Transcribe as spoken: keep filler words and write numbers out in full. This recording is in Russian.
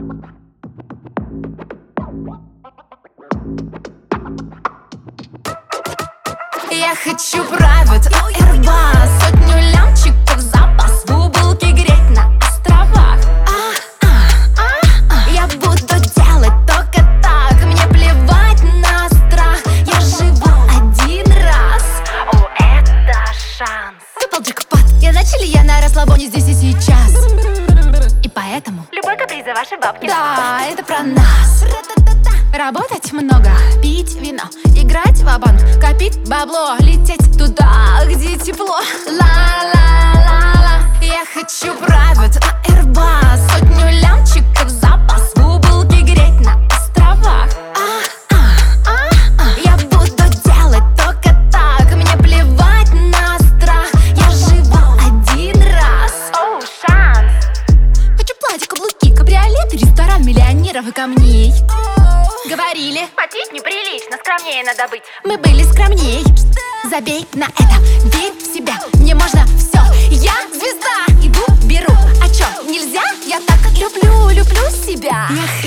Я хочу private Airbus, сотню лямчиков запас, бубулки греть на островах. а, а, а, а. Я буду делать только так, мне плевать на страх. Я живу один раз, о, это шанс. Выпал джекпот, я начали я на расслабоне здесь и сейчас. И поэтому любой каприз за ваши бабки. да, это про нас. Работать много, пить вино, играть ва-банк, копить бабло, лететь туда, где тепло. Ла-ла-ла-ла. Я хочу private Airbus, сотню лямчиков запас, бубулки греть на островах. а, а, а, а. Я буду делать только так, мне плевать на страх. Я живу один раз. Оу, шанс. Хочу платье, каблуки, кабриолеты, ресторан миллионеров и камней. Говорили, Потеть неприлично, скромнее надо быть. мы были скромней. Забей на это, верь в себя, мне можно все. Я звезда, иду, беру, а чё, нельзя? Я так люблю, люблю себя. Я